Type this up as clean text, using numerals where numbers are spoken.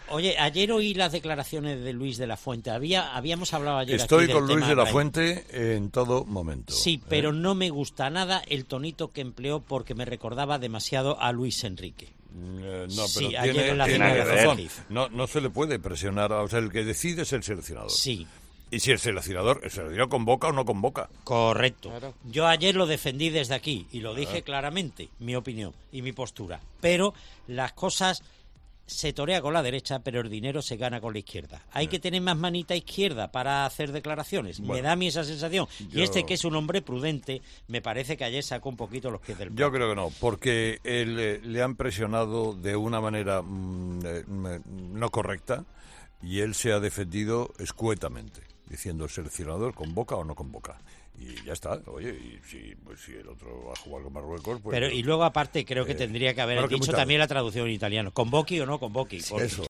Oye, ayer oí las declaraciones de Luis de la Fuente. Habíamos hablado ayer Estoy aquí con del Luis tema de la Brahim. Fuente en todo momento. Sí, pero no me gusta nada el tonito que empleó porque me recordaba demasiado a Luis Enrique. No, pero Sí, ayer tiene, en la tiene cena de razón. Feliz. No se le puede presionar. O sea, el que decide es el seleccionador. Sí, Y si el seleccionador convoca o no convoca. correcto. Claro. Yo ayer lo defendí desde aquí y lo dije claramente, mi opinión y mi postura. Pero las cosas se torea con la derecha, pero el dinero se gana con la izquierda. Hay que tener más manita izquierda para hacer declaraciones. Me da a mí esa sensación. Y yo- que es un hombre prudente, me parece que ayer sacó un poquito los pies del Yo plato. creo que no, porque le han presionado de una manera no correcta y él se ha defendido escuetamente, diciendo el seleccionador convoca o no convoca. Y ya está, oye, y si el otro va a jugar con Marruecos, pues... Pero y luego aparte creo que tendría que haber claro que dicho muchas también la traducción en italiano, convoqui o no convoqui. Porque Eso,